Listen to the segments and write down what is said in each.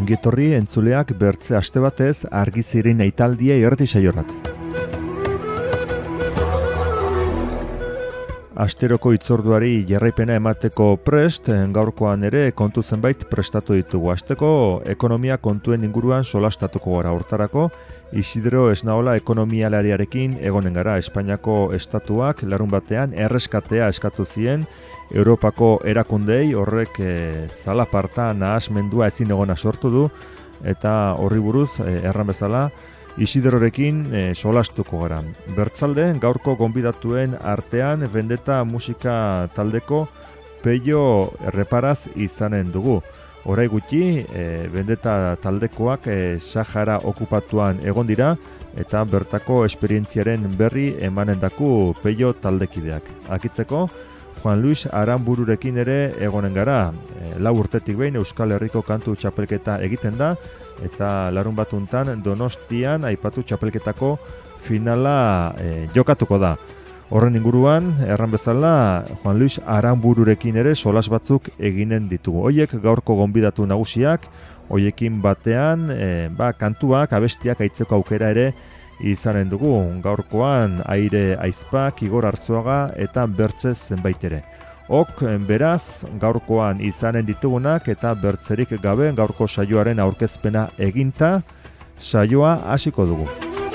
Ongietorri entzuleak bertze aste batez argizirin eitaldia irrati saiorat. Asteroko itzorduari jarraipena emateko prest, gaurkoan ere kontu zenbait prestatu ditugu. Asteko ekonomia kontuen inguruan solastatuko gara hortarako, Isidro Esnaola ekonomialariarekin egonen gara. Espainiako estatuak larun batean erreskatea eskatu zien Europako erakundei, horrek zalaparta nahasmendua ezin egona sortu du, eta horri buruz erran bezala Isidrorekin solastuko gara. Bertzalde, gaurko gonbidatuen artean Vendetta musika taldeko Peio Reparaz izanen dugu. Horai gutxi, Vendetta taldekoak Sahara okupatuan egon dira, eta bertako esperientziaren berri emanen daku Peio taldekideak. Akitzeko, Juan Luis Aranbururekin ere egonen gara. 4 urtetik behin Euskal Herriko kantu txapelketa egiten da, eta larun batuntan Donostian aipatu txapelketako finala jokatuko da. Horren inguruan, erran bezala, Juan Luis Aranbururekin ere solas batzuk eginen ditugu. Hoiek gaurko gonbidatu nagusiak, hoiekin batean kantuak, abestiak aitzeko aukera ere izanen dugu. Gaurkoan Aire Aizpak, Igor Arzuaga eta bertze zenbait ere. Beraz, gaurkoan izanen ditugunak eta bertzerik gabe gaurko saioaren aurkezpena eginta, saioa hasiko dugu.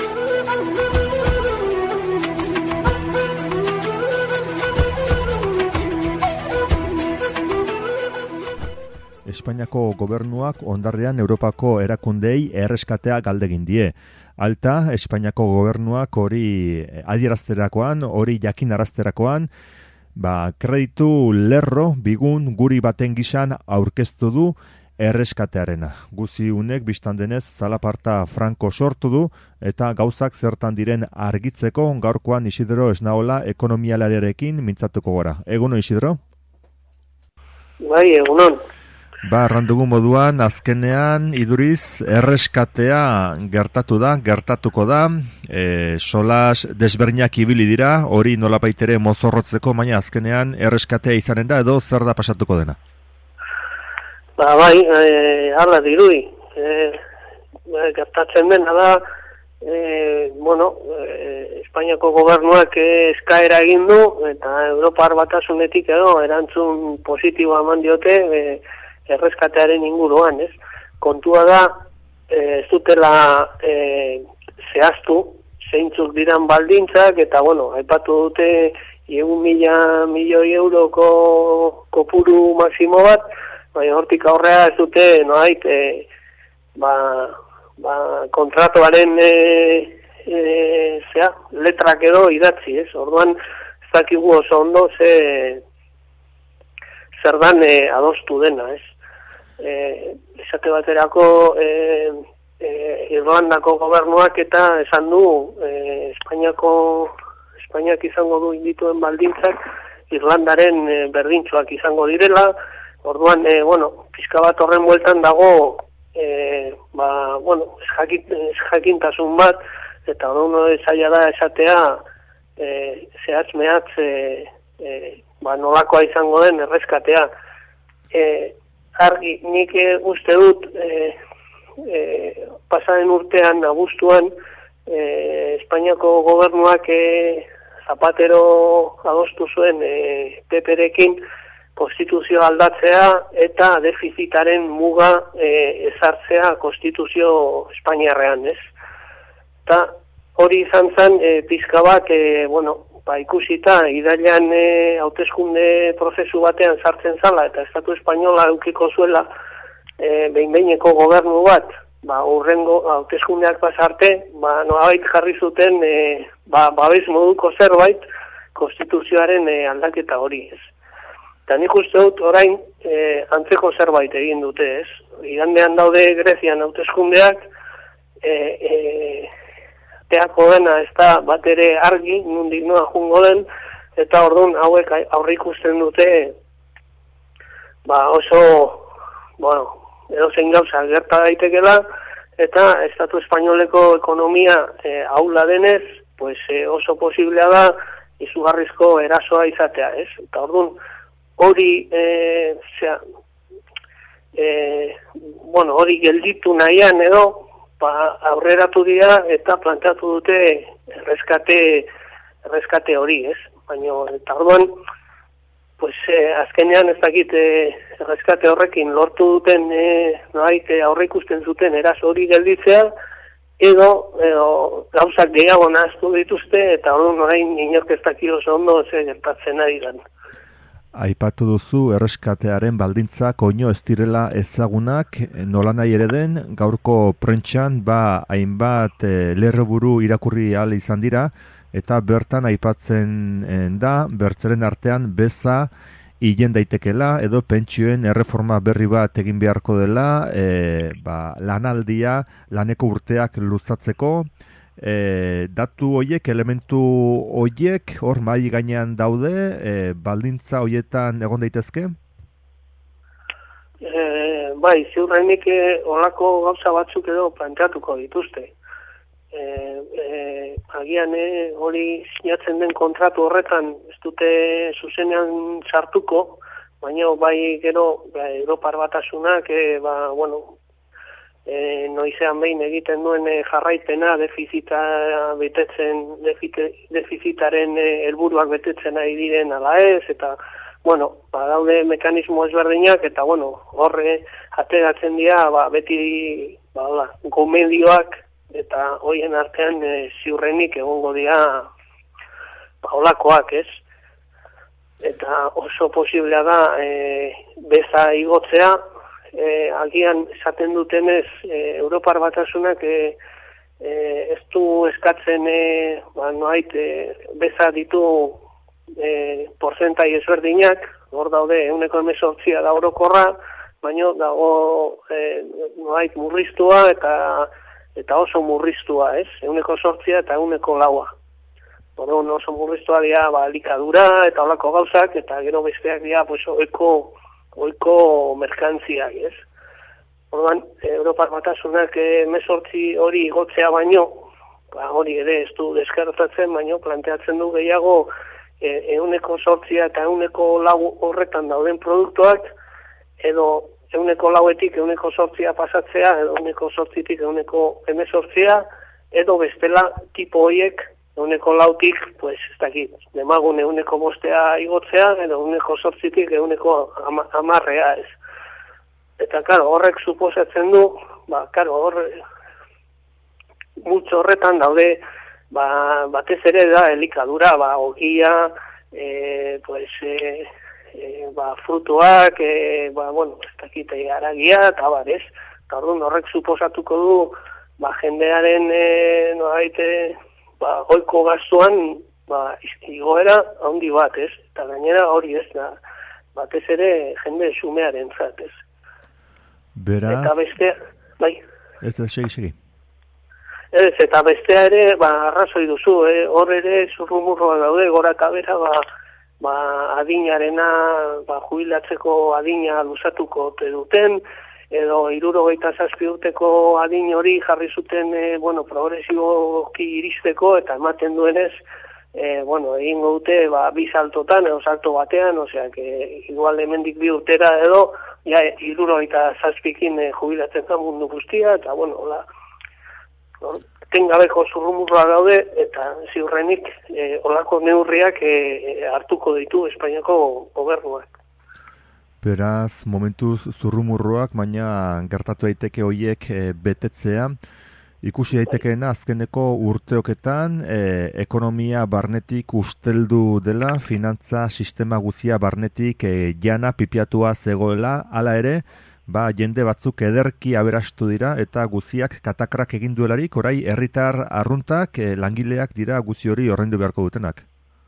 Espainiako gobernuak ondarrean Europako erakundei erreskatea galdegin die. Alta, Espainiako gobernuak hori adierazterakoan, hori jakinarazterakoan, kreditu lerro bigun guri baten gisan aurkeztu du erreskatearena. Guzi unek biztan denez zalaparta franko sortu du, eta gauzak zertan diren argitzeko gaurkoan Isidro Esnaola ekonomialariarekin mintzatuko gora. Egunon, Isidro? Bai, egunon. Arrandugu moduan, azkenean, iduriz, erreskatea gertatuko da, solas desberdinak ibili dira, hori nolabait ere mozorrotzeko, baina azkenean erreskatea izanen da, edo zer da pasatuko dena? Bai, hala dirudi. Gertatzen dena da, Espainiako gobernuak eskaera egin du, eta Europar Batasunetik edo erantzun positiboa eman diote, erreskatearen inguruan, ez? Kontua da, ez dutela zehaztu, zeintzuk diran baldintzak, eta, aipatu dute 1.000 milioi euroko kopuru maksimo bat, baina hortik aurrea ez dute, kontratuaren letrak edo idatzi, ez? Orduan, ez dakigu oso ondo zer dan adostu dena, ez? Esate baterako Irlandako gobernuak eta esan du Espainiak izango du indituen baldintzak Irlandaren berdintsuak izango direla. Orduan, pixka bat horren bueltan dago jakintasun bat, eta orduan zaila da esatea zehatz-mehatz nolakoa izango den erreskatea. Argi, nik uste dut pasaren urtean, abuztuan, Espainiako gobernuak Zapatero adostu zuen PP-rekin konstituzioa aldatzea eta defizitaren muga ezartzea konstituzio espainiarrean, ez? Eta hori izan zen pizka bat, ikusita, idailan hauteskunde prozesu batean sartzen zala, eta Estatu Espainola eukiko zuela behin-behineko gobernu bat, urrengo hauteskundeak pasarte, nolabait jarri zuten babes moduko zerbait konstituzioaren aldaketa hori, ez. Eta nik uste dut orain antzeko zerbait egin dute, ez. Igandean daude Grezian hauteskundeak, teako dena ez da bat ere argi, nondik noa jungo den, eta orduan hauek aurrikusten dute oso, edozein gauza gerta daitekela, eta Estatu Espainoleko ekonomia aula denez, oso posiblea da izugarrizko erasoa izatea, ez? Eta orduan hori hori gelditu nahian edo, aurreratu dira eta planteatu dute erreskate hori, ez? Baina, eta orduan, azkenean ez dakit erreskate horrekin lortu duten, aurre ikusten zuten eraso hori gelditzea, edo gauzak gehiago nahaztu dituzte, eta orduan orain inork ez dakit oso ondo ze gertatzen ari den. Aipatu duzu erreskatearen baldintzak oino ez direla ezagunak, nolanahi ere den, gaurko prentxan hainbat lerroburu irakurri ahal izan dira, eta bertan aipatzen da, bertzeren artean beza hilen daitekela, edo pentsioen erreforma berri bat egin beharko dela, lanaldia, laneko urteak luzatzeko, datu hoiek, elementu hoiek, hor mahai gainean daude, baldintza hoietan egon daitezke? Ziurrenik olako gauza batzuk edo planteatuko dituzte. Agian hori sinatzen den kontratu horretan ez dute zuzenean sartuko, baina gero Europar Batasunak, noizean behin egiten duen jarraipena defizitaren helburuak betetzen ari diren ala ez, eta daude mekanismo ezberdinak, eta horre ateratzen dira beti gomendioak, eta hoien artean ziurrenik egongo dira olakoak, ez? Eta oso posiblea da beza igotzea, agian esaten dutenez Europar Batasunak ez du eskatzen beza ditu porzentai ezberdinak, hor daude 18% da orokorra, baina dago murriztua eta oso murriztua, ez? 18% eta 1,4%. Orduan oso murriztua dira likadura eta holako gauzak, eta gero besteak dira ohiko merkantziak, ez? Orduan, Europar Batasunak 18% hori igotzea baino, hori ere ez du deskartatzen, baino planteatzen du gehiago 18% eta 1,4% horretan dauden produktuak, edo 1,4-etik 1,8% pasatzea, edo 1,8-tik 1,18%, edo bestela tipo horiek 1,4-tik, ez dakit, demagun 1,5% igotzea, edo 1,8-tik 1,10%, ez. Eta, horrek suposatzen du, multzo horretan daude, batez ere da elikadura, ogia, frutuak, ez dakit, haragia, eta ez. Eta orduan horrek suposatuko du, jendearen, goiko gastuan, igoera handi bat, ez? Eta gainera hori ez da, batez ere jende xumearen zat, ez? Beraz... Eta bestea, bai. Ez da, segi. Ez, eta bestea ere, arrazoi duzu, hor ere zurrumurroa daude, gora eta bera, adinarena, jubilatzeko adina luzatuko duten, edo 67 urteko adin hori jarri zuten, progresiboki iristeko, eta ematen duenez, egingo dute, bi saltotan, edo salto batean, osea, igual hemendik 2 urtera edo, 67ekin jubilatzen da mundu guztia, eta, tengabeko zurrumurroa daude, eta ziurrenik olako neurriak hartuko ditu Espainiako gobernuak. Beraz, momentuz zurrumurroak, baina gertatu daiteke horiek betetzea. Ikusi daitekeena azkeneko urteoketan ekonomia barnetik usteldu dela, finantza sistema guzia barnetik jana pipiatua zegoela, hala ere, jende batzuk ederki aberastu dira eta guziak katakrak egin duelarik, orai herritar arruntak langileak dira guzi hori ordaindu beharko dutenak.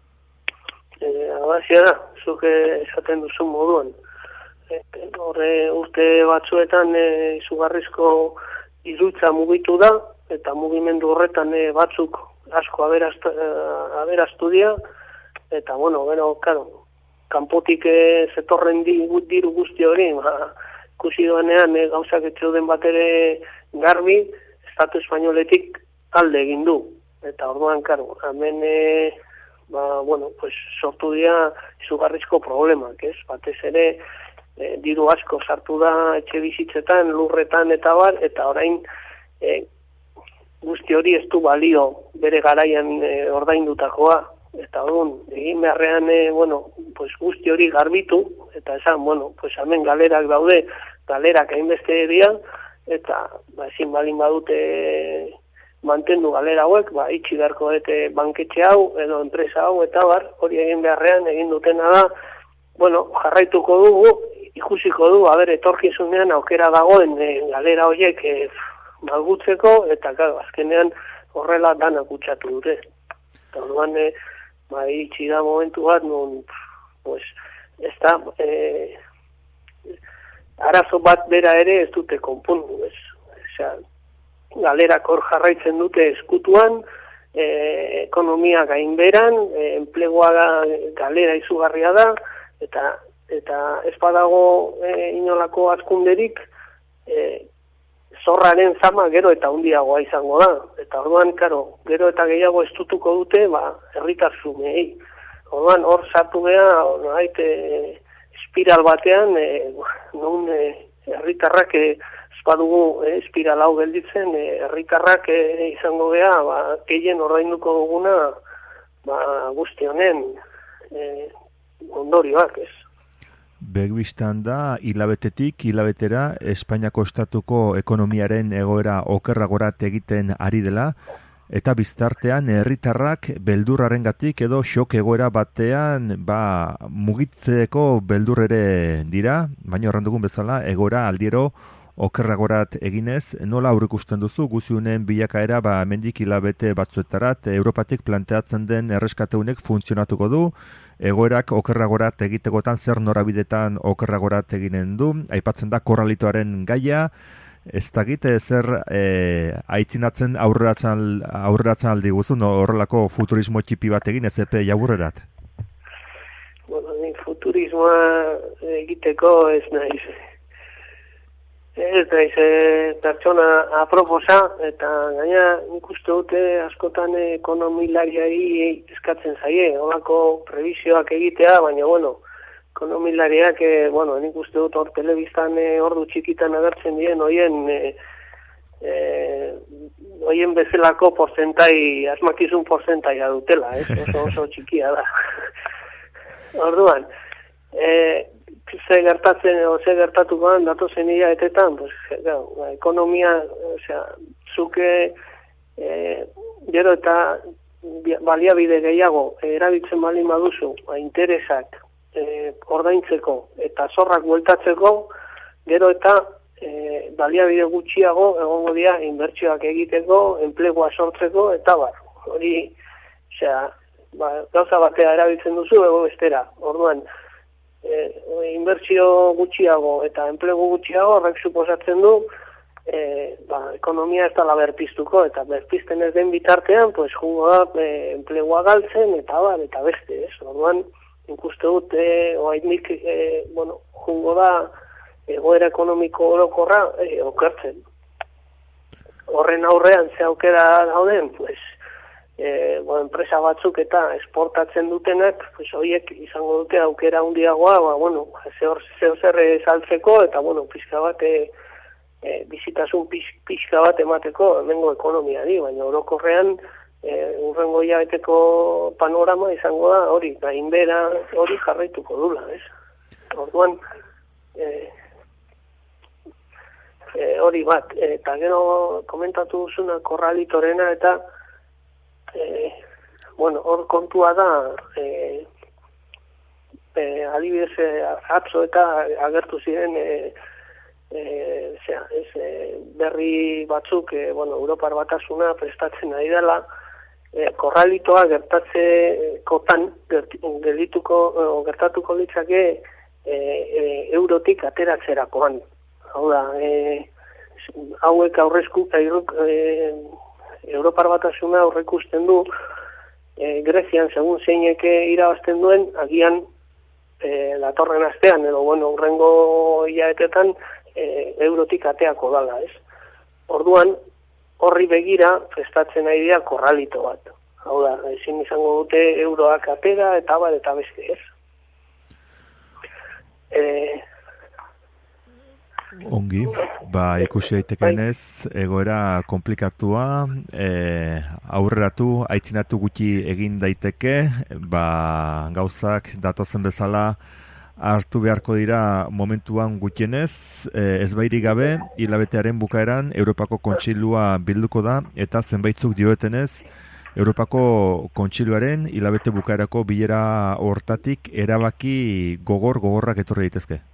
Abazia da, zuk esaten duzu moduan. Horre urte batzuetan izugarrizko irultza mugitu da, eta mugimendu horretan batzuk asko aberastu dira, eta kanpotik zetorren diru guzti hori, ikusi doanean gauzak etxeuden bat ere garbi, Estatu Espainoletik alde egin du. Eta orduan, hemen sortu dira izugarrizko problemak, ez? Batez ere, diru asko sartu da etxe bizitzetan, lurretan eta bar, eta orain guzti hori ez du balio bere garaian ordaindutakoa. Eta orduan, egin beharrean, pues guzti hori garbitu, eta esan, pues hemen galerak daude, galerak hainbeste dira, eta ezin balin badute mantendu galera hauek, itxi beharko dute banketxe hau, edo enpresa hau, eta bar, hori egin beharrean, egin dutena da, jarraituko dugu, ikusiko du, etorkizunean aukera dagoen galera horiek malgutzeko, eta azkenean horrela danak kutsatu dute. Eta orduan, itxi da momentu bat, pues, ez da, arazo bat bera ere ez dute konpundu, ez. Osea, galerak hor jarraitzen dute eskutuan, ekonomia gainberan, enplegua galera izugarria da, eta ez badago inolako hazkunderik, zorraren zama gero eta handiagoa izango da. Eta orduan, gero eta gehiago estutuko dute, herritar zumei. Orduan, hor sartu beha, espiral batean, non herritarrak espadugu espiral hau gelditzen, herritarrak izango beha, gehien ordainduko duguna, guzti honen ondorioak, ez. Begbistan da, hilabetera, Espainiako estatuko ekonomiaren egoera okerragorat egiten ari dela, eta biztartean herritarrak beldurrarengatik edo xok egoera batean mugitzeko beldur ere dira, baina horren dugun bezala egoera aldiero okerragorat eginez, nola aurrikusten duzu guziunen bilakaera mendik hilabete batzuetarat Europatik planteatzen den erreskateunek funtzionatuko du, egoerak okerragorat egitekotan zer norabidetan okerragorat eginen du, aipatzen da korralitoaren gaia, ez dakit zer aitzinatzen aurreratzen aldi guzu, horrelako futurismo txipi bat egin ez epe jaburrerat? Futurismoa egiteko ez naiz. Ez naiz pertsona aproposa, eta gaina nik uste dute askotan ekonomilariari eskatzen zaie, holako prebizioak egitea, baina ekonomilariak, nik uste dut hor telebistan ordu txikitan agertzen dien, hoien bezalako porzentai, asmakizun porzentaia dutela, oso txikia da. Orduan, ze gertatuko dan datozen hilabetetan, ekonomia, zuke gero eta baliabide gehiago erabiltzen baldin baduzu, interesak ordaintzeko eta zorrak bueltatzeko, gero eta baliabide gutxiago egongo dira inbertsioak egiteko, enplegua sortzeko, eta hori, gauza batea erabiltzen duzu, ego bestera, orduan, inbertsio gutxiago eta enplegu gutxiago horrek suposatzen du ekonomia ez dela berpiztuko, eta berpizten ez den bitartean jungo da enplegua galtzen eta beste, ez? Orduan, ikuste dut oainik jungo da egoera ekonomiko orokorra okertzen. Horren aurrean ze aukera dauden, enpresa batzuk eta esportatzen dutenak, horiek izango dute aukera handiagoa, zer saltzeko, eta pixka bat, bizitasun pixka bat emateko hemengo ekonomiari, baina orokorrean urrengo hilabeteko panorama izango da hori, gainbera hori jarraituko dula, ez? Orduan, hori bat, eta gero komentatu duzuna korralitorena, eta hor kontua da adibidez atzo eta agertu ziren berri batzuk Europar Batasuna prestatzen ari dela korralitoa gertatzekotan gertatuko litzake eurotik ateratzerakoan. Hau da, hauek Europar Batasuna aurreikusten du Grezian, segun zeinek irabazten duen, agian datorren astean, edo hurrengo hilabetetan eurotik ateako dala, ez? Orduan, horri begira prestatzen ari dira korralito bat. Hau da, ezin izango dute euroak atera eta beste, ez? Ongi, ikusi daitekenez, egoera komplikatua, aurreratu, aitzinatu gutxi egin daiteke, gauzak datozen bezala hartu beharko dira momentuan gutxienez, ezbairik gabe, hilabetearen bukaeran Europako Kontseilua bilduko da, eta zenbaitzuk dioetenez, Europako Kontseiluaren hilabete bukaerako bilera hortatik erabaki gogorrak etorri daitezke.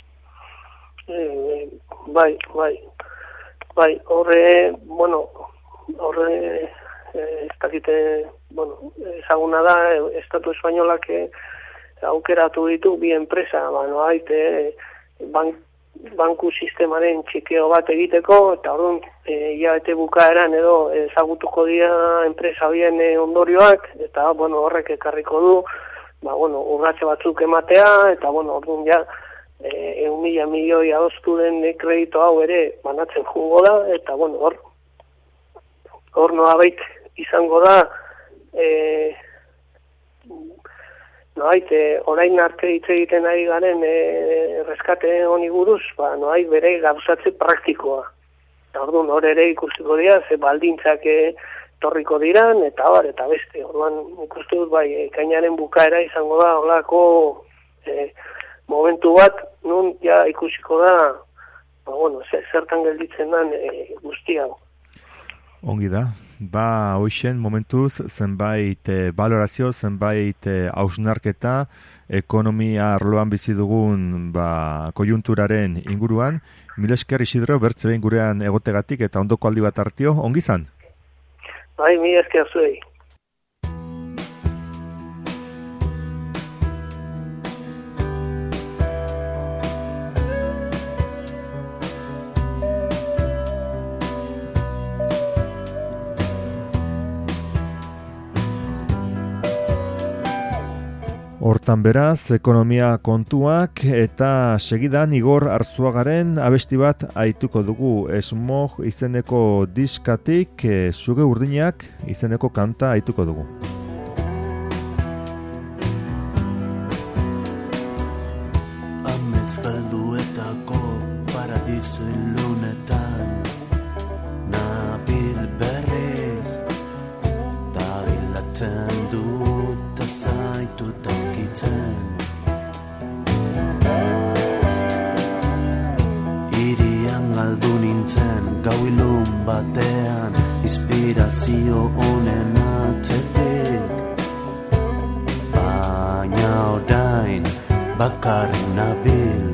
Ez dakite, ezaguna da, Estatu Espainolak aukeratu ditu bi enpresa, banku sistemaren txikeo bat egiteko, eta orduan, hilabete bukaeran edo ezagutuko dira enpresa bien ondorioak, eta horrek ekarriko du, urratxe batzuk ematea, eta orduan ja, 1.000 milioi adostu den kredito hau ere banatzen jungo da, eta hor noabait izango da, orain arte hitz egiten ari garen erreskate honi buruz, noabait bere gauzatze praktikoa. Orduan hor ere ikustiko dira, ze baldintzak torriko diran, eta beste. Orduan ikustu dut ekainaren bukaera izango da, horlako momentu bat, nun ja ikusiko da, zertan gelditzen den guztia. Ongi da. Hoixen momentuz zenbait balorazio, zenbait hausnarketa, ekonomia arloan bizi dugun kojunturaren inguruan. Mila esker Isidro, bertze behin gurean egotegatik eta ondoko aldi bat hartio, ongi zan? Mila esker zuei. Hortan beraz, ekonomia kontuak eta segidan Igor Arzuagaren abesti bat aituko dugu. Smog izeneko diskatik, Suge Urdinak izeneko kanta aituko dugu. Amets galduetako paradiso ilunetan nabil berriz dabilatzen dut zaitut Irian galdu nintzen gau ilun batean inspirazio honen atzetik baina orain bakarrik nabil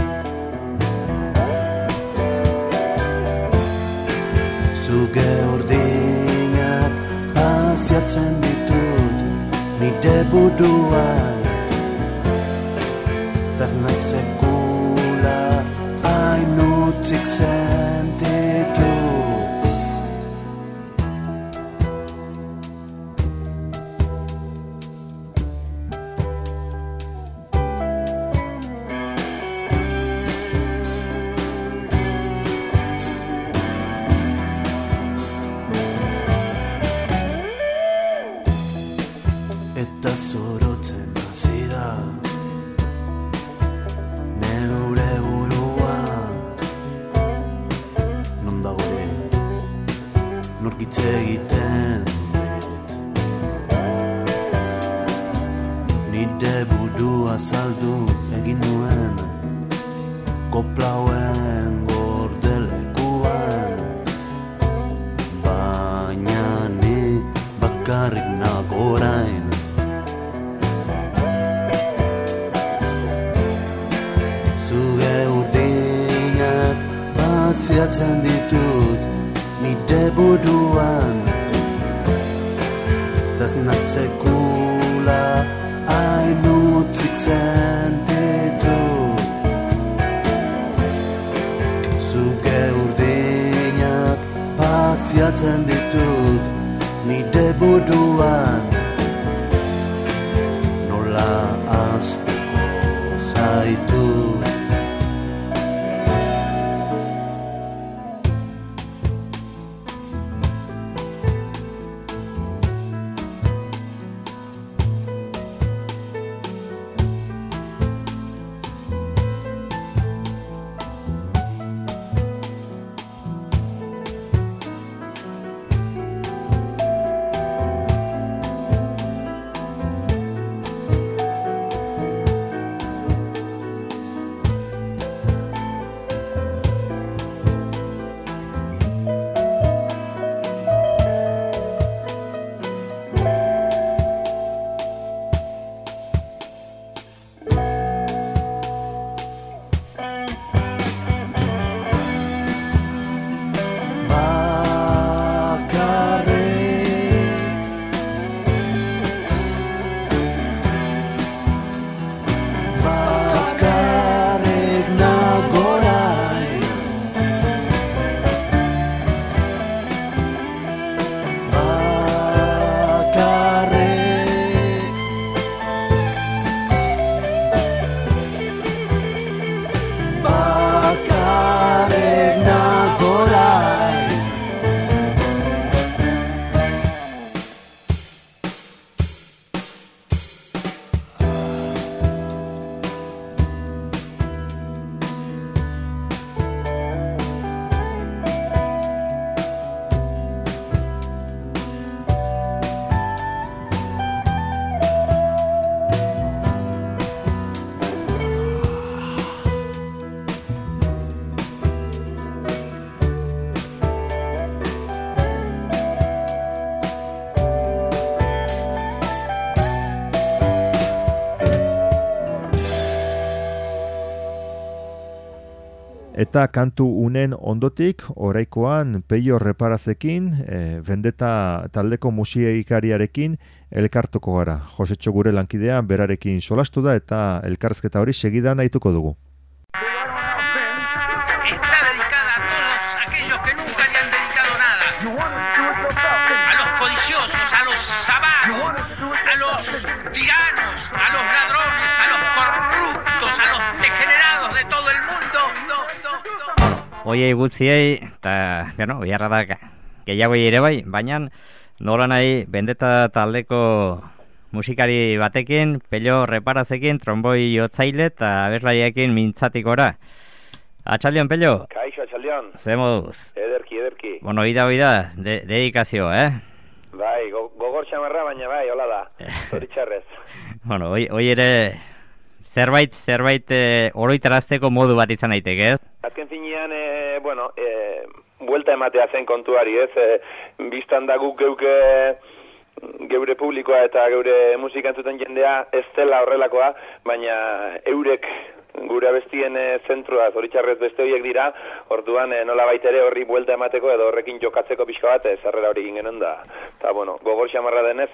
Zuge urdinak pasiatzen ditut nire buruan Das nahi sekula hainutzik sentitu Eta zorotzen hasi da Norkitze egiten nire burua saldu egin nuen koplauen gordelekuan baina ni bakarrik nago orain Zuge urdinak pasiatzen ditut nire buruan Das nahi sekula hainutzik sentitu Zuge urdinak pasiatzen ditut nire buruan Nola ahaztuko zaitu Eta kantu unen ondotik, oraikoan Peio Reparazekin, Vendetta taldeko musikariarekin elkartuko gara. Josetxo gure lankidea berarekin solastu da eta elkarrezketa hori segidan ahituko dugu. Está dedicada a todos aquellos que nunca le han dedicado nada. A los codiciosos, a los avaros, a los tiranos, a los ladrones, a los corruptos, a los degenerados de todo el mundo. Oiei gutziei, eta, biharra da gehiago ere bai, baina nola nahi Vendetta taldeko musikari batekin, Peio Reparazekin, tromboi jotzaile eta abeslariarekin mintzatik gora. Atxaldion, Peio? Kaixo, atxaldion. Ze moduz? Ederki. Bueno, oida, dedikazio, Bai, gogor xamarra, baina bai, hola da, zoritxarrez. Bueno, hoi ere zerbait oroitarazteko modu bat izan daiteke, ez? Azken finean, buelta ematea zen kontuari, ez? Bistan da guk geure publikoa eta geure musika entzuten jendea ez dela horrelakoa, baina eurek gure abestien zentrua, zoritxarrez beste horiek dira, orduan nola baitere horri buelta emateko edo horrekin jokatzeko pixka bat, zarrera hori ginen da. Eta, gogor xamarra denez,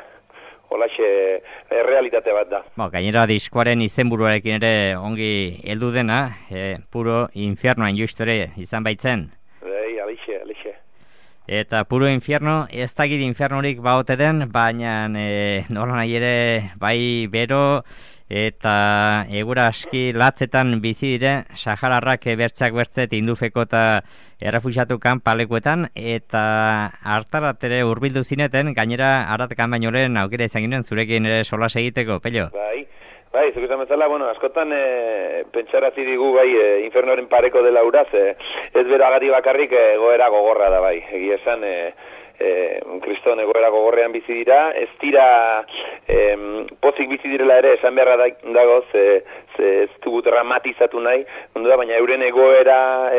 holaxe realitate bat da. Gainera diskoaren izenburuarekin ere ongi heldu dena, Puro Infiernoan justore izan baitzen. Alixe. Eta Puro Infierno, ez dakit infernorik baote den, baina nola nahi ere bai bero eta egura aski latzetan bizi dire, sahararrak bertzak bertzet indufeko eta errefuxiatu kanpalekuetan, eta hartarat ere hurbildu zineten, gainera haratekan bainoren aukera izan ginen zurekin ere solas egiteko, Peio? Bai, zuk esan bezala, askotan pentsarazi digu infernoren pareko dela uraz, ez beragati bakarrik egoera gogorra da bai, egia esan kriston egoera gogorrean bizi dira, ez dira pozik bizi direla ere esan beharra dagoz, ez dugu dramatizatu nahi, baina euren egoera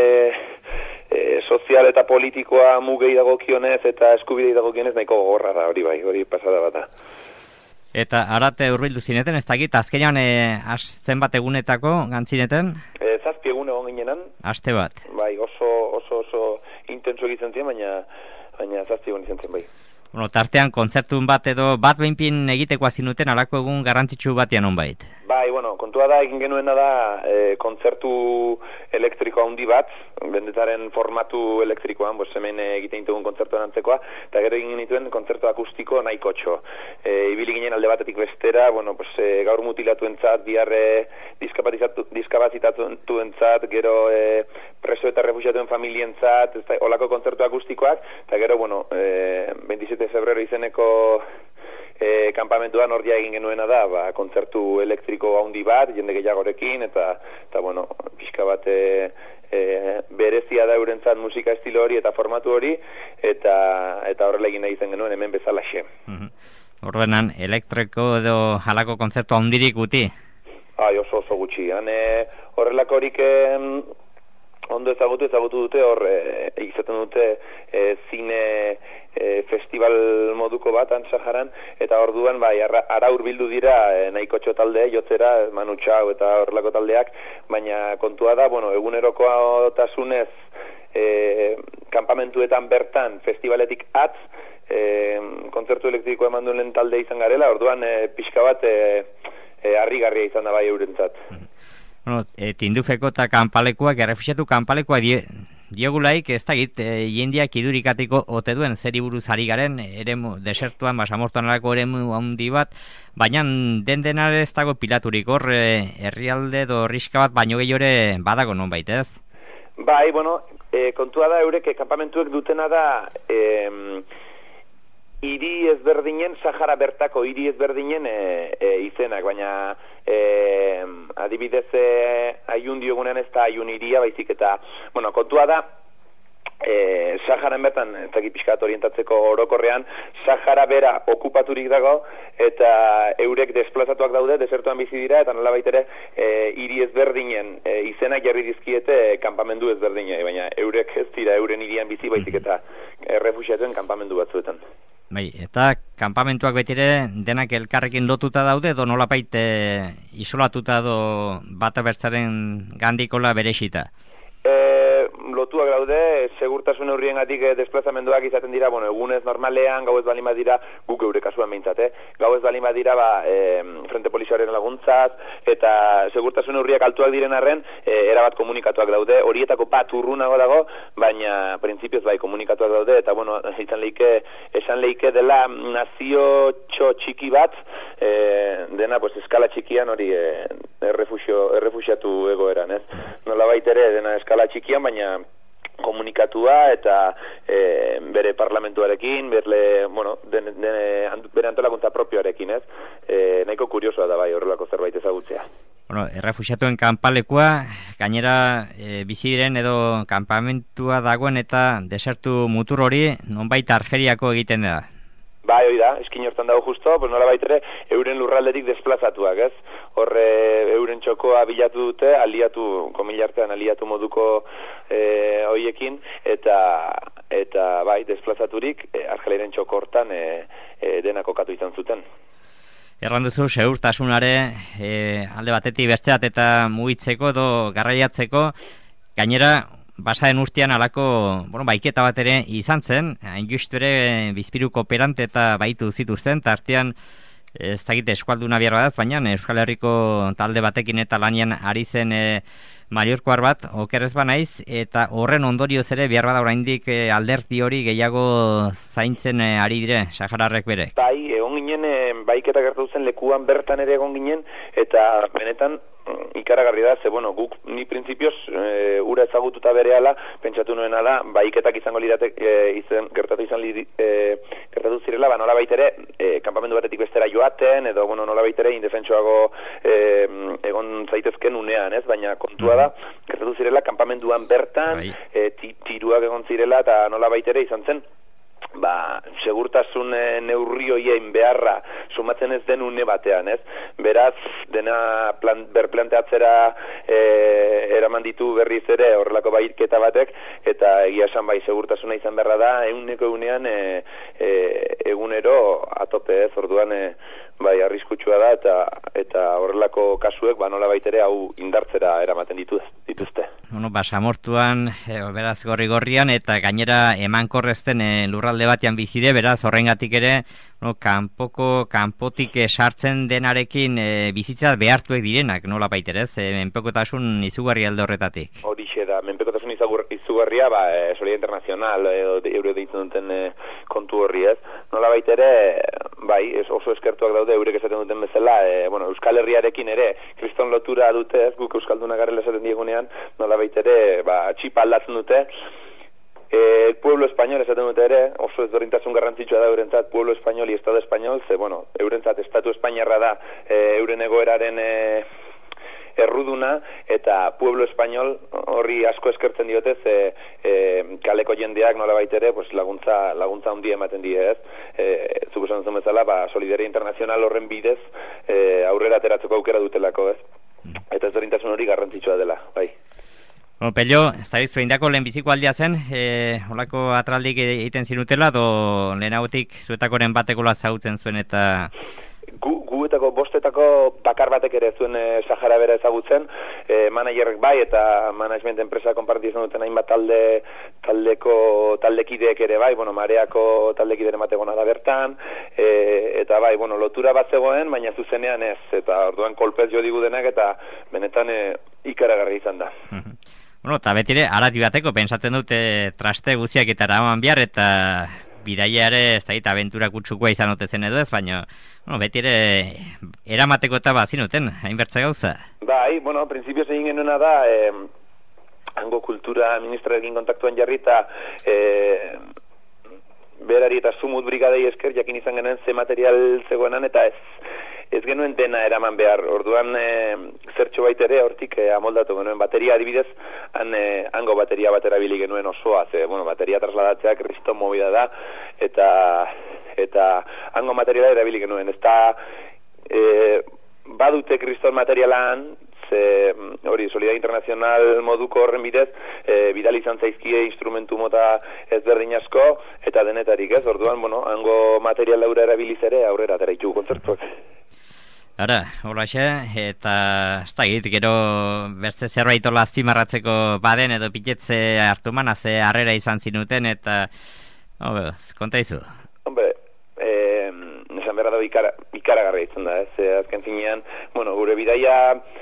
sozial eta politikoa mugei dagokionez eta eskubidei dagokionez nahiko gogorra da, hori pasada bat da. Eta arate hurbildu zineten, ez dakit, azkenean zenbat egunetako gantzineten? 7 egun egon ginenan. Aste bat? Bai, oso intenso egiten zien, baina 7 egun izan zen bai. Tartean kontzertun bat edo bat behinpin egitekoa zinuten alako egun garrantzitsu batean honbait? Bai, kontua da egin genuena da kontzertu elektriko handi bat, Vendettaren formatu elektrikoan, hemen egiten dugun kontzertuan antzekoa, eta gero egin genituen kontzertu akustiko nahiko txo. Ibili ginen alde batetik bestera, gaur mutilatuentzat, biharre diskapazitatuentzat, gero preso eta refuxiatuen familientzat, olako kontzertu akustikoak, eta gero, 27 febrero izeneko kanpamentuan ordia egin genuena da, kontzertu elektriko handi bat, jende gehiagorekin, eta pixka bat berezia da eurentzat musika estilo hori eta formatu hori, eta horrela egin nahi zen genuen hemen bezalaxe. Ordenan, elektriko edo halako kontzertu handirik guti? Oso gutxi. Horrelako horik ondo ezagutu dute, hor izaten dute zine festival moduko bat Saharan, eta orduan ara hurbildu dira nahiko txo talde, jotzera, Manu Txau eta horrelako taldeak, baina kontua da, egunerokoa tasunez kanpamentuetan bertan festivaletik atz, kontzertu elektrikoa eman duen talde izan garela, orduan pixka bat harrigarria izan da bai eurentzat. Tindufeko eta kanpalekuak, errefuxiatu kanpalekuak diogulaik, ez dakit, jendiak idurikatiko ote duen zeri buruz ari garen, desertuan, basamortuan alako eremu handi bat, baina denare ez dago pilaturik hor, herrialde edo riska bat baino gehiore badago non baita ez? Bai, kontua da eurek kanpamentuek dutena da hiri ezberdinen, Sahara bertako hiri ezberdinen izenak, baina adibidez aiun diogunean ez da aiun hiria, baizik eta, kontua da, Saharan bertan, ez dakit pixkat orientatzeko orokorrean, Sahara bera okupaturik dago, eta eurek desplazatuak daude, desertuan bizi dira, eta nola baitere hiri ezberdinen izenak jarri dizkiete kanpamendu ezberdinen, baina eurek ez dira euren hirian bizi, baizik eta errefuxiatuen kanpamendu batzuetan. Bai, eta kanpamentuak betire denak elkarrekin lotuta daude, edo nolapait isolatuta edo bata bertzaren gandikola berexita? lotuak daude, segurtasun neurriengatik desplazamenduak izaten dira, bueno, egunez normalean, gauez balin badira, guk geure kasuan behintzat, gauez balin badira, frente polizioaren laguntzaz, eta segurtasun neurriak altuak diren arren, erabat komunikatuak daude, horietako bat urrunago dago, baina printzipioz bai komunikatuak daude, eta bueno, esan leike dela nazio txiki bat, dena pues eskala txikian hori errefuxiatu egoeran, ez? Nola baitere dena eskala txikian, baina komunikatua eta bere parlamentuarekin, bere antolakuntza propioarekin, ez? Nahiko kuriosoa da bai horrelako zerbait ezagutzea. Bueno, errefuxiatuen kanpalekua, gainera bizi diren edo kanpamentua dagoen eta desertu mutur hori nonbait Argeriako egiten da. Bai, hori da, eskin hortan dago justo, pues nola baitere, euren lurraldetik desplazatuak, ez? Horre, euren txokoa bilatu dute, komilartean aliatu moduko hoiekin, eta bai, desplazaturik, Argeliren txoko hortan dena kokatu izan zuten. Erranduzu, segurtasunare alde batetik besteat eta mugitzeko edo garraiatzeko, gainera, Basaden urtean alako, baiketa bat ere izan zen, hain justu ere bizpiru kooperante eta baitu zituzten, tartean ez dakit eskualduna behar badaz, baina Euskal Herriko talde batekin eta lanian ari zen Mallorkoar bat, okerrez banaiz, eta horren ondorioz ere behar bada oraindik alderdi hori gehiago zaintzen ari dire, sahararrek bere. Bai, egon ginen, baiketa gertatu zen lekuan bertan ere egon ginen, eta benetan ikaragarri da, guk ni printzipioz ura ezagututa berehala, pentsatu nuen ala, baiketak izango gertatu zirela, nola baitere, kanpamendu batetik bestera joaten, edo nola baitere indefentsoago egon zaitezken unean, ez? Baina kontua da, gertatu zirela kanpamenduan bertan, tiruak egon zirela, eta nola baitere izan zen, segurtasun neurri hoien beharra sumatzen ez den une batean, ez? Beraz, dena berplanteatzera eraman ditu berriz ere horrelako baiketa batek, eta egia esan bai segurtasuna izan beharra da, egunean egunero atope, ez? Orduan arriskutsua da, eta horrelako kasuek nola baitere hau indartzera eramaten dituzte. Basamortuan, beraz gorri-gorrian, eta gainera emankorrezten lurralde batean bizide, beraz horrengatik ere, kanpotik sartzen denarekin bizitza behartuek direnak, nola baiterez, menpekotasun izugarri alde horretatik. Horixe da, menpekotasun izugarria, Solidaridad Internacional, eure deitzen duten kontu horri, ez? Nola baitere, oso eskertuak daude, eurek esaten duten bezala, Euskal Herriarekin ere, kriston lotura dute, ez? Guk euskalduna garrela esaten diegunean, nola baitere, txipa aldatzen dute, el pueblo español esaten dute ere, oso ezberdintasun garrantzitsua da eurentzat pueblo español y estado español, eurentzat estatu espainiarra da euren egoeraren erruduna, eta pueblo español horri asko eskertzen diotez kaleko jendeak nola baitere laguntza handia ematen die, ez? Zuk esan zen bezala, Solidaridad Internacional horren bidez aurrera ateratzeko aukera dutelako, ez? Eta ezberdintasun hori garrantzitsua dela, bai. Pello, ez da izbeindako lehenbiziko aldia zen, holako atraldik egiten zinutela, do lehenagotik zuetakoren batekola zautzen zuen eta... Guetako bostetako bakar batek ere zuen Sahara bera ezagutzen, managerrek bai eta management enpresa konpartizan duten hainbat taldekideek ere bai, Mareako taldekideren bat egona da bertan, eta bai, lotura bat zegoen, baina zuzenean ez, eta orduan kolpez jo digu denak eta benetan ikaragarri izan da. Eta betire, arati bateko, pensatzen dute traste guztiak eta eraman behar, eta bidaia ere, ez da, abentura kutsukoa izan otezen edo ez, baina, betire, eramateko eta bazinuten, hainbertza gauza. Bai, prinsipioz egin genuena da, hango kultura ministrarekin kontaktuan jarri eta berari eta sumut brigadei esker, jakin izan genuen ze material zegoenan, eta ez genuen dena eraman behar. Orduan zertxo baitere hortik amoldatu genuen bateria adibidez, hango bateria bat erabili genuen osoa, bateria trasladatzea kriston movida da, eta hango materiala erabili genuen. Ez da, badute kriston materialan, hori Solidaridad Internacional moduko horren bidez, bidali izan zaizkie instrumentu mota ezberdin asko, eta denetarik ez, orduan, hango material laura erabiliz ere aurrera atera ditugu kontzertuak. Ara, holaxe, eta ez da egit, gero beste zerbait hola azpimarratzeko baden edo pitetze hartu mana, ze harrera izan zinuten, eta konta izu. Hombre, esan berra da ikaragarria izan da, azken zinean, bueno, gure bidaia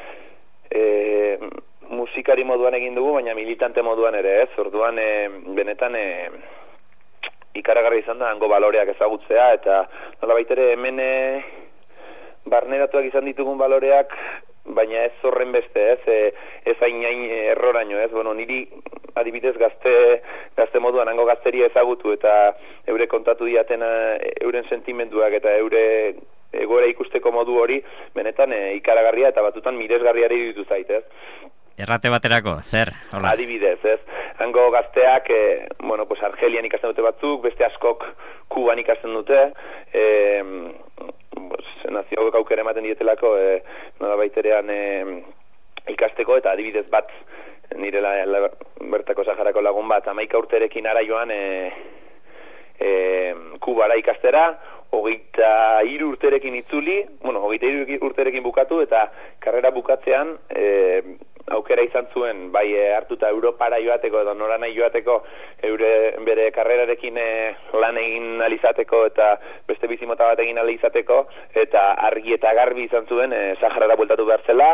musikari moduan egin dugu, baina militante moduan ere, orduan benetan ikaragarria izan da, hango baloreak ezagutzea, eta nolabait ere hemen barneratuak izan ditugun baloreak, baina ez horren beste, ez hain erroraino, bueno, niri adibidez gazte moduan hango gazteria ezagutu eta eure kontatu diaten euren sentimenduak eta eure egoera ikusteko modu hori, benetan ikaragarria eta batutan miresgarriari ditu zait, Errate baterako, zer? Hola. Adibidez, hango gazteak, bueno, pues Argelian ikasten dute batzuk, beste askok Kuban ikasten dute, nazio aukera ematen dietelako nolabait-erean ikasteko, eta adibidez bat nire bertako Saharako lagun bat 11 urterekin ara joan Kubara ikastera, 23 urterekin itzuli, bueno, 23 urterekin bukatu, eta karrera bukatzean aukera izan zuen, bai hartuta Europara joateko edo noranai joateko bere karrerarekin lan egin alizateko eta beste bizimota bat egin alizateko, eta argi eta garbi izan zuen Saharara bueltatu behar zela,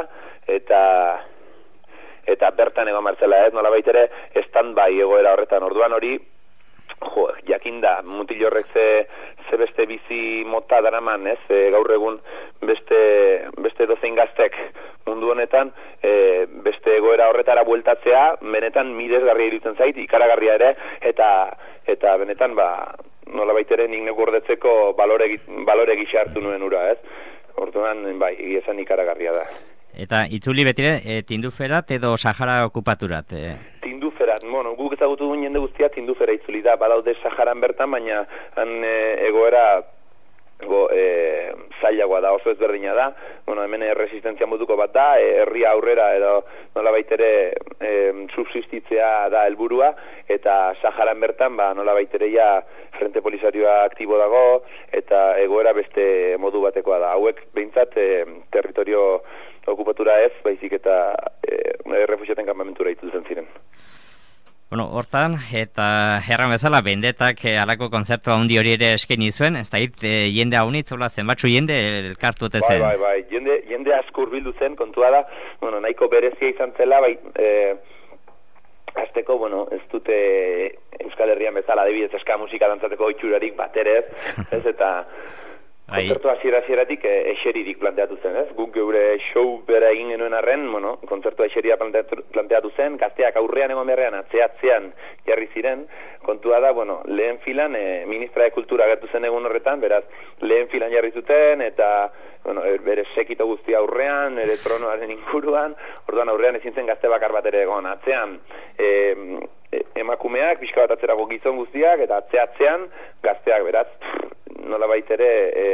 eta bertan egon martzela, nolabait ere stand-by egoera horretan. Orduan hori, jakinda, mutil horrek ze beste bizi mota daraman, gaur egun beste dozein gaztek mundu honetan, beste egoera horretara bueltatzea, benetan miresgarria iruditzen zait, ikaragarria ere, eta benetan, nolabait ere nik negordetzeko balore gisa hartu nuen ura, Orduan, bai, esan ikaragarria da. Eta itzuli betire, Tinduferat edo Sahara okupaturat? Tinduferat, bueno, guk ezagutu duen jende guztia Tindufera itzuli da, badaude Saharan bertan, baina han egoera zailagoa da, oso ezberdina da, bueno, hemen resistentzia moduko bat da, herria aurrera edo nolabait ere subsistitzea da helburua, eta Saharan bertan, nolabait ere ja Frente Polisarioa aktibo dago, eta egoera beste modu batekoa da. Hauek behintzat territorio okupatura ez, baizik eta refuxiaten kanpamentura ituzen ziren. Bueno, hortan, eta herran bezala, bendetak alako konzertu handi hori ere eskaini zuen, ez da jende haunitzola zenbatzu jende elkartu zen. Bai, jende asko hurbildu zen, kontua da, bueno, nahiko berezia izan zela, bai, azteko, bueno, ez dute Euskal Herrian bezala, adibidez eska musika dantzateko oitxurarik baterez, eta kontzertu hasieratik eseririk planteatu zen, Guk geure show bera egin genuen arren, bueno, kontzertu eseria planteatu zen, gazteak aurrean egon beharrean atzean jarri ziren, kontua da, bueno, lehen filan ministra de Kultura agertu zen egun horretan, beraz, lehen filan jarri zuten, eta, bueno, bere sekito guztia aurrean, ere tronoaren inguruan, orduan aurrean ezin zen gazte bakar bat ere egon, atzean, emakumeak, pixka bat atzerako gizon guztiak, eta atzean gazteak, beraz, nolabait ere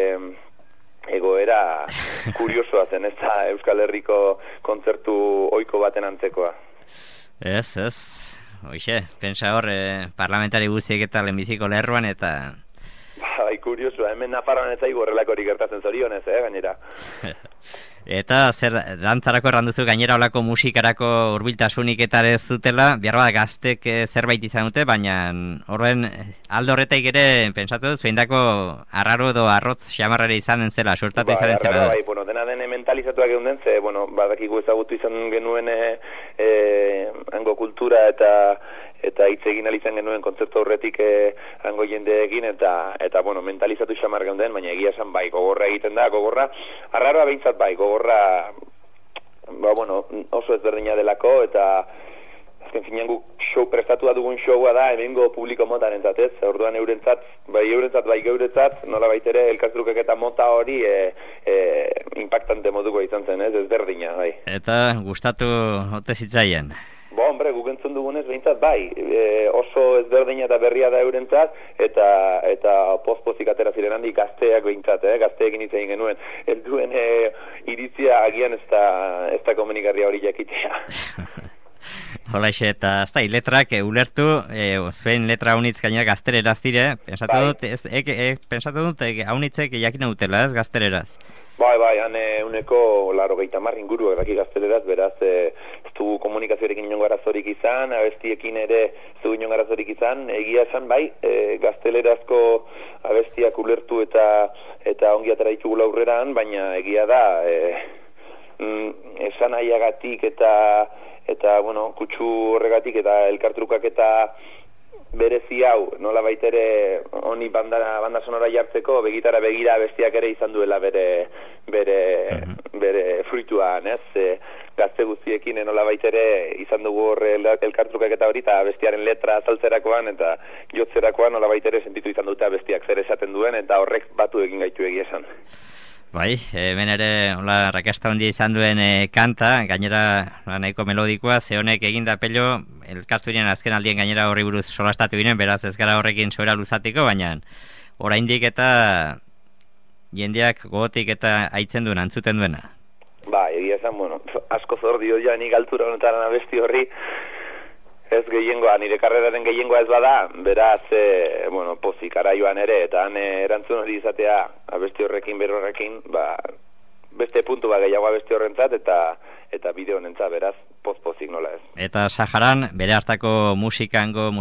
egoera kuriosoa zen, ez da Euskal Herriko kontzertu ohiko baten antzekoa. Ez, hoxe, pensa hor, parlamentari guztiek eta lehenbiziko lerroan, eta... Bai, kuriosoa, hemen Nafarroan ez zaigu horrelakorik gertatzen zorionez, gainera. Eta zer dantzarako erranduzu gainera olako musikarako hurbiltasunik eta ez dutela, behar bat gaztek zerbait izan dute, baina horren alde horretaik ere pentsatu dut, zuindako arraro edo arrotz xamarrere izanen zela, suertatu izanen zela. Bai, bueno, dena den mentalizatuak egun den, ze, bueno, badakigu ezagutu izan genuen hango kultura eta hitz egin alizan genuen kontzertu horretik hango jendeekin, eta bueno, mentalizatu xamar geunden, baina egia esan bai, gogorra egiten da, arraroa behintzat bai, gogorra, bueno, oso ezberdina delako, eta azken finean guk prestatua dugun showa da, hemengo publiko motaren zatez, orduan eurentzat, bai geuretzat, nola baitere elkartrukek eta mota hori impactante moduko izan zen, ezberdina, bai. Eta gustatu ote zitzaien? Hombre, guk entzun dugunez behintzat bai, oso ezberdina eta berria da eurentzat, eta pozik atera ziren handik gazteak behintzat, gazteekin hitz egin genuen, helduen iritzia agian ez da komunikarria hori jakitea. Holaxe, eta ez da, letrak ulertu, zuen letra haunitz gainera gaztereraz dire, pensatu dut, haunitzek jakin dutela, gaztereraz. Bai, hane uneko 80 inguru eraki gazteleraz, beraz, ez du komunikazioarekin inongo arazorik izan, abestiekin ere ez du inongo arazorik izan, egia esan, bai, gaztelerazko abestiak ulertu eta ongi atera ditugula aurreran, baina egia da, esan aiagatik eta bueno, kutsu horregatik eta elkartrukak eta berezi hau, nola baitere honi banda sonora jartzeko, begitara begira bestiak ere izan duela bere fruituan, ez? Gazte guztiekin nola baitere izan dugu horre elkartrukak eta hori, eta bestiaren letra azaltzerakoan eta jotzerakoan nola baitere sentitu izan dute bestiak zer esaten duen, eta horrek batu egin gaitu egia esan. Bai, hemen ere hola rakasta handia izan duen kanta, gainera nahiko melodikoa, ze honek eginda pello, elkartu ginen azken aldien gainera horri buruz solastatu ginen, beraz ez gara horrekin sobera luzatiko, baina oraindik eta jendeak gogotik eta aitzen duen, antzuten duena. Ba, egia esan, bueno, asko zor dio ja nik altura honetara abesti horri, ez gehiengoa, nire karreraren gehiengoa ez bada, beraz, bueno, pozik araioan ere, eta han erantzun hori izatea abesti horrekin, berorrekin, ba, beste puntu bat gehiago abesti horrentzat, eta bideo honentzat, beraz, pozik nola ez. Eta Saharan, bere hartako musikariek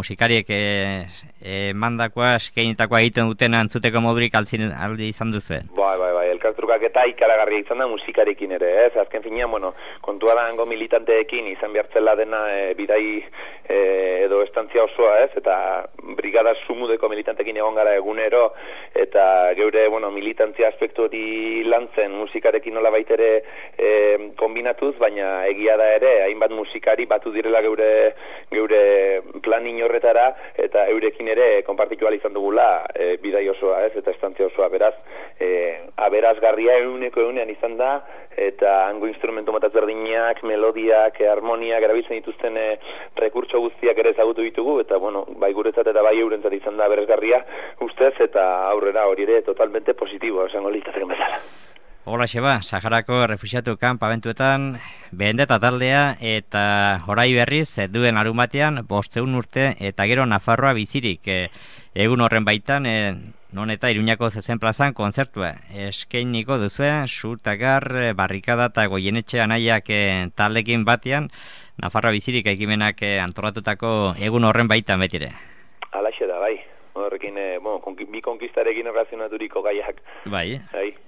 mandakoa, eskeinitakoa egiten duten antzuteko modurik aldi izan duzuen? Bai, elkartrukak eta ikaragarria izan da musikarekin ere, ez? Azken finean, bueno, kontua da hango militanteekin izan behartzela dena bidai edo estantzia osoa, ez? Eta brigada sumudeko militantekin egon gara egunero, eta geure, bueno, militantzia aspektu hori lantzen musikarekin nola baitere kombinatuz, baina egia da ere, hainbat musikari batu direla geure plan inorretara, eta eurekin ere konpartitu izan dugula bidai osoa, ez? Eta estantzia osoa, beraz, aberazgarria egunean izan da, eta hango instrumentu motaz berdinak, melodiak, harmoniak, erabiltzen dituzten rekurtso guztiak ere ezagutu ditugu, eta bueno, bai guretzat eta bai eurentzat izan da aberazgarria ustez, eta aurrera hori ere totalmente positibo, esango litzateke bezala. Hola Xeba, Saharako refuxiatu kanp abentuetan Behendeta taldea eta orai berriz duen larun batean 500 urte eta gero Nafarroa bizirik egun horren baitan non eta Iruñako zezen plazan kontzertua eskainiko duzuen Surtagar, Barrikada eta Goienetxe anaiak taldekin batean Nafarroa bizirik ekimenak antolatutako egun horren baitan betire. Alaxe da, bai. Horrekin, bi konkistarekin errazionaturiko gaiak. Bai.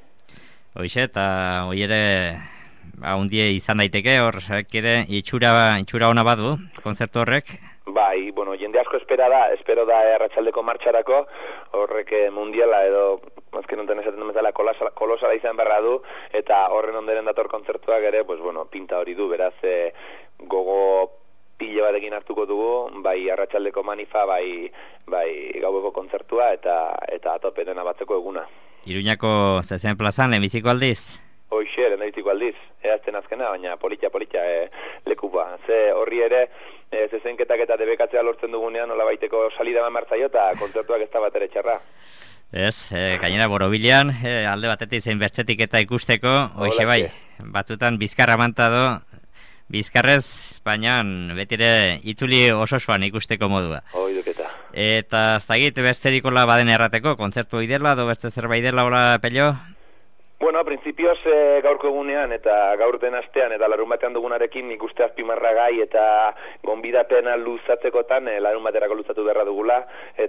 Hoize, eta hoi ere hundie izan daiteke, horrek ere itxura ona badu, kontzertu horrek? Bai, bueno, jende asko espero da arratsaldeko martxarako, horrek mundiala edo, azken honetan esaten duen bezala, kolosala izan berra du, eta horren onderen dator kontzertuak ere, pues bueno, pinta hori du, beraz, gogo pile batekin hartuko dugu, bai arratsaldeko manifa, bai gaueko kontzertua, eta atopetena batzeko eguna. Iruñako zezen plazan, lehenbiziko aldiz? Hoxe, lehenbiziko aldiz, eazten azkena, baina politxa lekupa. Ze horri ere, zezenketak eta debekatzea lortzen dugunean, nola baiteko salida martzaio eta kontzertuak ez da bat ere txarra. Ez, gainera borobilean, alde batetik zein bertzetik eta ikusteko, hoxe bai, batzutan bizkarra mantado, bizkarrez, baina betire itzuli ososuan ikusteko modua. Oiduketa. Eta ez dagit bertzerikola baden errateko, kontzertu idela, do bertze zerbait dela, hola, Pello? Bueno, prinsipioz gaurko egunean eta gaurten astean eta larun batean dugunarekin nik uste azpimarra gai eta gonbidapena luzatzekotan larun baterako luzatu beharra dugula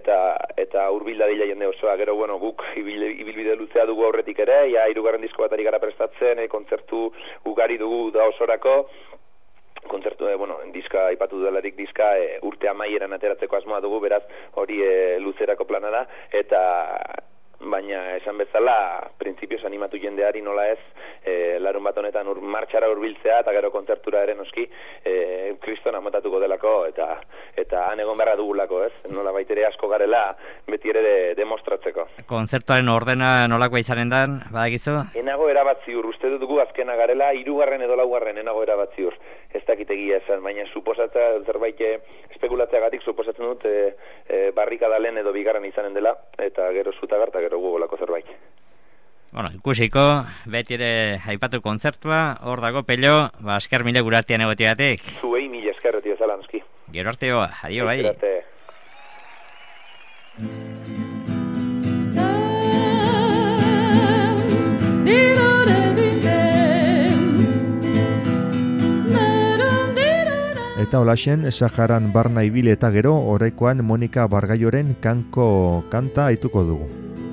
eta hurbil dadila jende osoa. Gero, bueno, guk ibilbide luzea dugu aurretik ere, ja 3. disko batari gara prestatzen, kontzertu ugari dugu da osorako, kontzertu, diska, aipatu delarik diska, urte amaieran ateratzeko asmoa dugu, beraz, hori luzerako plana da, eta baina esan bezala, printzipioz animatu jendeari nola ez, larun bat honetan martxara hurbiltzea eta gero kontzertura ere noski, kristona motatuko delako, eta han egon beharra dugulako, ez? Nola baitere asko garela, beti ere demostratzeko. Kontzertuaren ordena nolakoa izanen dan, badakizu? Enago erabatzi uste dugu azkena garela, 3. edo 4. enago erabatzi ez dakitegia esan, baina suposatza zerbait espekulatzeagatik suposatzen dut barrikadalen edo 2. izanen dela, eta gero Surtagar eta gero gugolako zerbait. Bueno, ikusiko, beti ere aipatu kontzertua, hor dago Pello, esker mile gure artean egotiatik. Zuei mile esker eti ezala, noski. Gero arteo, adio bai. Gero arte. Eta holaxen, Saharan barna ibili eta gero, oraikoan Monika Bargaioren kanko kanta aituko dugu.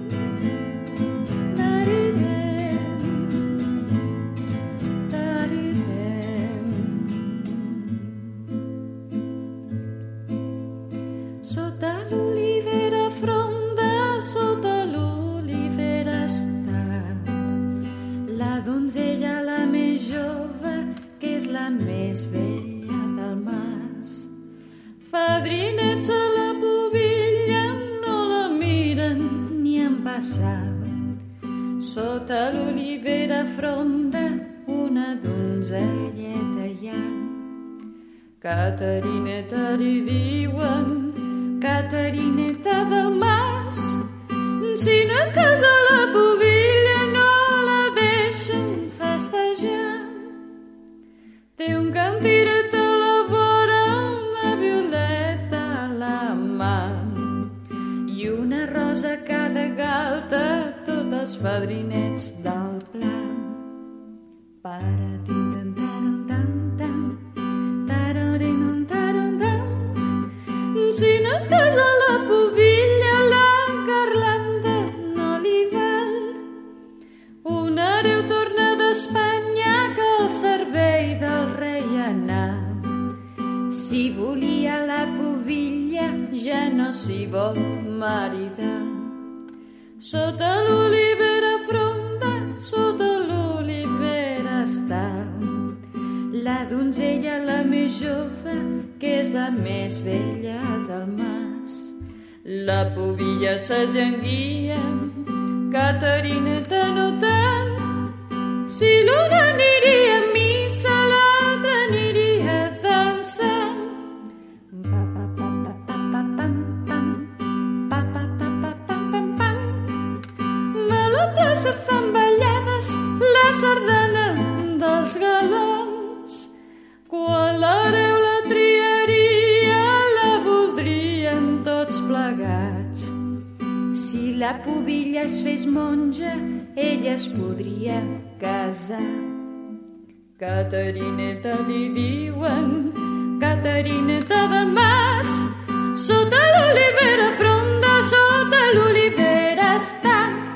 Fadrinets a la pubilla no la miren ni en passat. Sota l'olivera fronda una donzelleta hi ha. Catarineta li diuen, Catarineta del Mas. Si no es casa la pubilla no la deixen festejar. Té un cantiret a la vora, una violeta a la mà i una rosa a cada galta, tots els fadrinets del pla. Si no es casa la pubilla, la garlanda no li val. Una hereu torna d'Espanya que al servei del rei anar. Si volia la pubilla ja no s'hi vol maridar. Sota l'olivera fronda, sota l'olivera està la donzella la més jove, que és la més vella del mas. La pubilla s'agenguia, Catarineta no tant. Si l'una aniria a missa, l'altra aniria dansant. A la plaça fan ballades la sardana dels galants. Quan l'hereu la triaria, la voldrien tots plegats. Si la pubilla es fes monja, ella es podria casar. Catarineta li diuen, Catarineta del Mas. Sota l'olivera fronda, sota l'olivera està.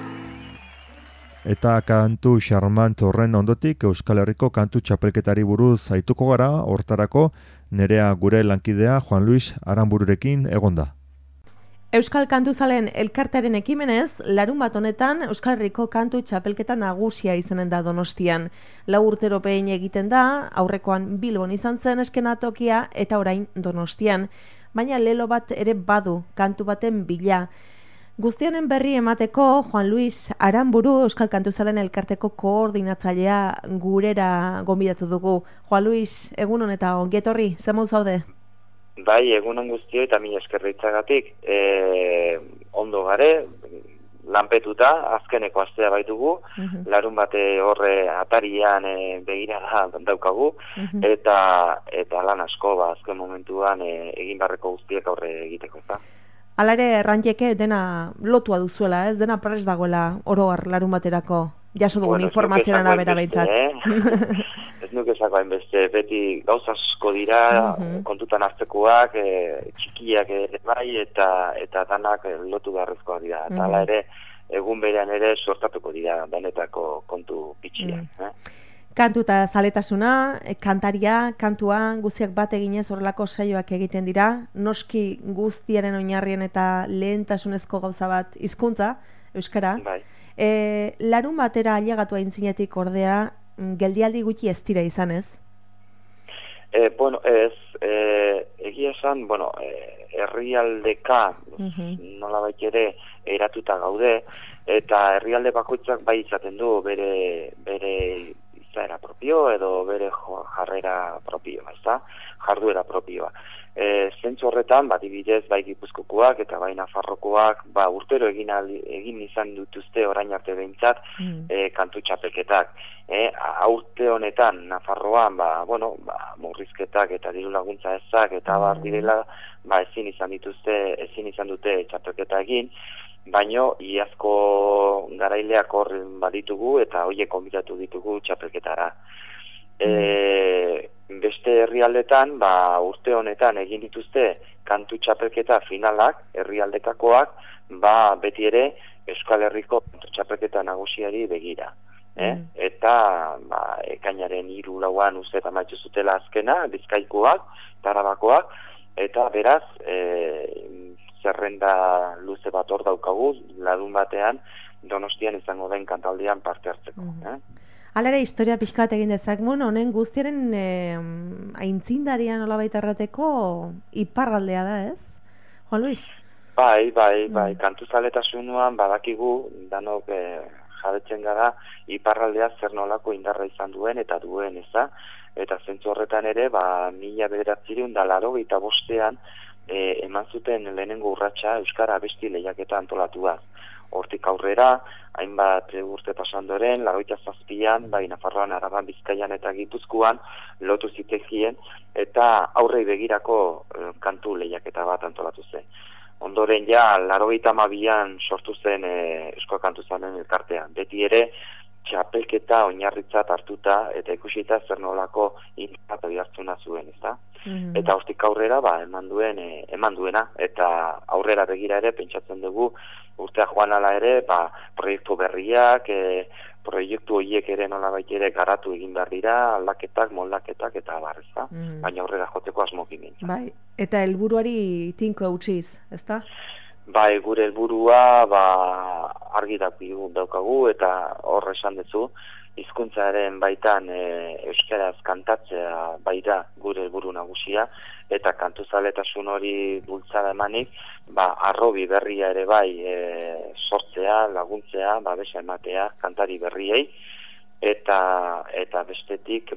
Eta kantu xarmant horren ondotik Euskal Herriko kantu txapelketari buruz aituko gara, hortarako Nerea gure lankidea Juan Luis Aranbururekin egonda. Euskal Kantuzalen elkartearen ekimenez, larunbat honetan Euskal Herriko kantu txapelketa nagusia izanen da Donostian. 4 urtero behin egiten da, aurrekoan Bilbon izan zen eskenatokia eta orain Donostian. Baina lelo bat ere badu, kantu baten bila. Guztionen berri emateko Juan Luis Aranburu Euskal Kantuzalen elkarteko koordinatzailea gurera gonbidatu dugu. Juan Luis, egunon eta ongietorri, zer moduz zaude? Bai, egunon guztio eta mila eskerritzagatik. Ondo gare, lanpetuta, azkeneko astea baitugu, larun bate horre atarian begira daukagu, eta lan asko azken momentuan egin barreko guztiek aurre egiteko, eta. Hala ere, errantieke dena lotua duzuela, ez? Dena prest dagoela oroar larun baterako. Jaso dugun informazioan arabera behintzat. Ez nuke esako hainbeste, beti gauza asko dira, kontutan hartzekoak, txikiak ere bai, eta danak lotu beharrezkoak dira. Eta hala ere, egun berean ere sortatuko dira benetako kontu pitxiak. Kantu eta zaletasuna, kantaria, kantua, guztiak bat eginez horrelako saioak egiten dira. Noski guztiaren oinarrien eta lehentasunezko gauza bat hizkuntza, euskara. Bai. Larun batera ailegatu aintzinetik ordea, geldialdi gutxi ez dira izan ez? Egia esan, herrialdeka nolabait ere eratuta gaude, eta herrialde bakoitzak bai izaten du bere izaera propio edo bere jarrera propioa, ezta? Jarduera propioa. Zentzu horretan, adibidez, bai Gipuzkokoak eta bai Nafarrokoak, urtero egin izan dituzte orain arte behintzat kantu txapelketak. Urte honetan, Nafarroan, murrizketak eta diru laguntza ezak eta direla, ezin izan dute txapelketa egin, baino iazko garaileak hor baditugu eta horiek konbidatu ditugu txapelketara. beste herrialdetan, urte honetan egin dituzte kantu txapelketa finalak, herrialdekakoak, beti ere Euskal Herriko kantu txapelketa nagusiari begira. Eta ekainaren 3-4 uste eta maitzu zutela azkena, Bizkaikoak, Arabakoak, eta beraz zerrenda luze bat hor daukagu, larun batean Donostian izango den kantaldian parte hartzeko. Hala ere, historia pixkat egin dezagun, honen guztiaren aintzindaria nolabait errateko iparraldea da, ez? Juan Luis? Bai, kantuzaletasunduan badakigu, danok jabetzen gara, iparraldea zer nolako indarra izan duen eta duen, eza? Eta zentzu horretan ere, 1985 eman zuten lehenengo urratsa Euskara abesti lehiaketa antolatua. Hortik aurrera, hainbat urte pasandoren, 87an, Nafarroan, Araban, Bizkaian eta Gipuzkoan lotu zitekien eta aurrei begirako kantu lehiaketa bat antolatu zen. Ondoren ja, 92an sortu zen Euskal Kantuzalen elkartean. Beti ere, txapelketa oinarritzat hartuta eta ikusita zer nolako inpaktu hartzuna zuen, ezta? Eta hortik aurrera eman duena eta aurrera begira ere pentsatzen dugu urtea joan ala ere proiektu berriak, proiektu horiek ere nolabait ere garatu egin behar dira, aldaketak, moldaketak eta ezta? Baina aurrera joteko asmokin gintza. Bai, eta helburuari tinko eutxiz, ezta? Bai, gure helburua argi daukagu eta hor esan duzu, hizkuntzaren baitan euskaraz kantatzea baita gure helburu nagusia eta kantuzaletasun hori bultzada emanik, arrobi berria ere sortzea, laguntzea, babesa ematea kantari berriei eta bestetik